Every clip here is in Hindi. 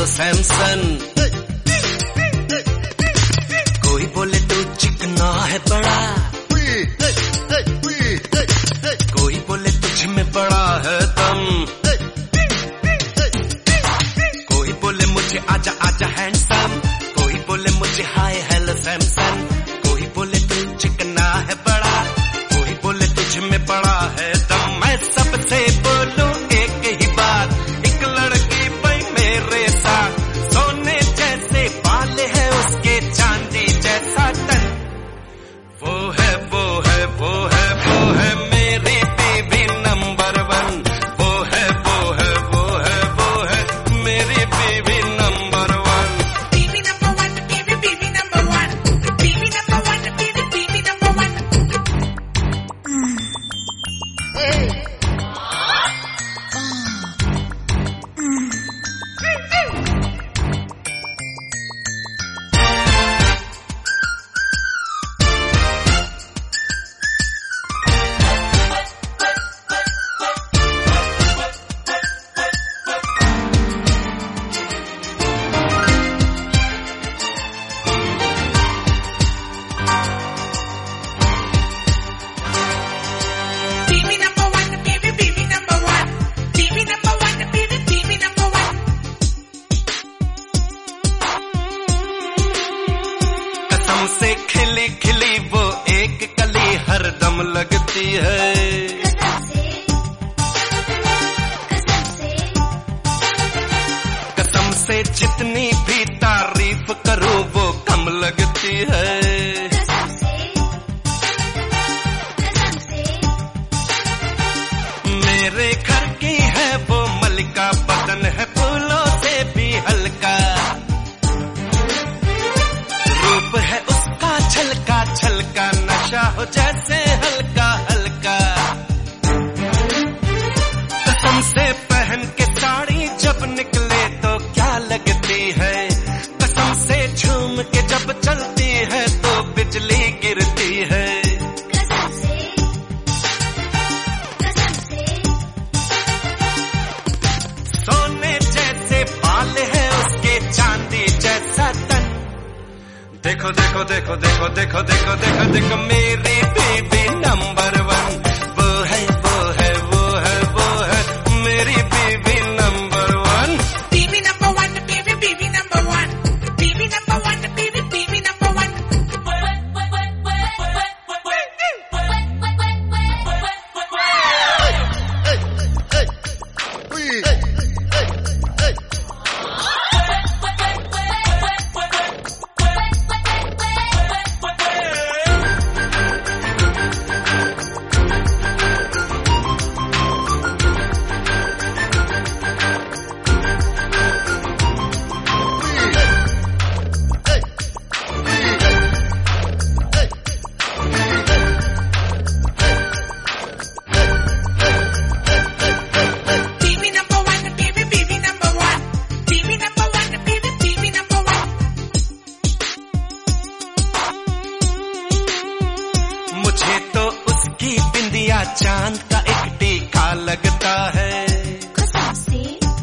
वो सैमसन। कोई बोले तू चिकना है बड़ा, कोई बोले तुझ में बड़ा है दम, कोई बोले मुझे आजा आजा हैंडसम, कोई बोले मुझे हाय हेलो सैमसन। कोई बोले तू चिकना है बड़ा, कोई बोले तुझ में बड़ा है दम। मैं सबसे बोलूं एक ही बात, एक लड़की भाई मेरे साथ, सोने जैसे बाल है उसके चांदी जैसा तन। वो है वो है वो है वो है मेरी बेबी नंबर वन। वो है वो है वो है वो है मेरी baby number one. Baby number one, baby number one, baby number one, baby number one. Baby number one, baby number one, baby number one, baby number one. कसम से खिली खिली वो एक कली हरदम लगती है। कसम से जितनी भी तारीफ करूं वो कम लगती है। मेरे घर की है वो मलिका, बदन है फूलों से भी हल्का, रूप है उसका छलका छलका, नशा हो जैसे हल्का हल्का। कसम से पहन के साड़ी जब निकले तो क्या लगती है, कसम से झूम के जब चलती है तो बिजली गिरती है। सोने जैसे बाल है उसके चांदी जैसा तन। देखो देखो देखो देखो देखो देखो देखो देखो मेरी बेबी नंबर वन। वो है वो है वो है वो है मेरी baby number one. Baby number one, baby number one, baby number one, baby number one. Baby number one, baby number one, baby number one, baby number one. मुझे तो उसकी बिंदिया चांद का एक टीका लगता है। कसम से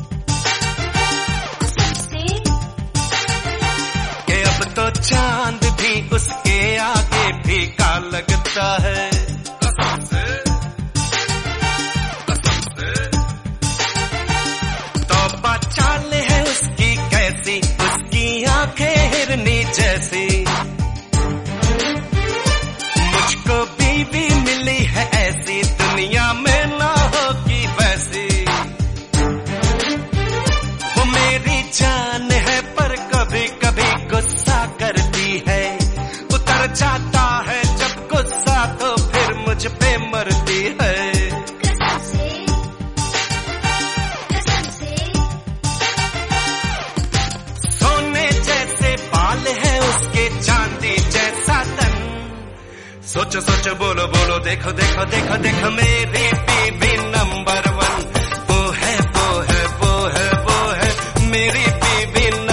कि अब तो चांद भी उसके आगे फीका लगता है। कसम से तौबा चाल है उसकी कैसी, उसकी आंखें हिरनी जैसी। मुझको बीवी मिली है ऐसी, दुनिया में ना होगी वैसी। वो मेरी जान है पर कभी कभी गुस्सा करती है, उतर जाता है जब गुस्सा तो फिर मुझ पे मरती है। सोने जैसे बाल है उसके चांदी जैसा तन। सोचो सोचो बोलो बोलो देखो देखो देखो देखो मेरी बेबी नंबर वन। वो है वो है वो है वो है मेरी बेबी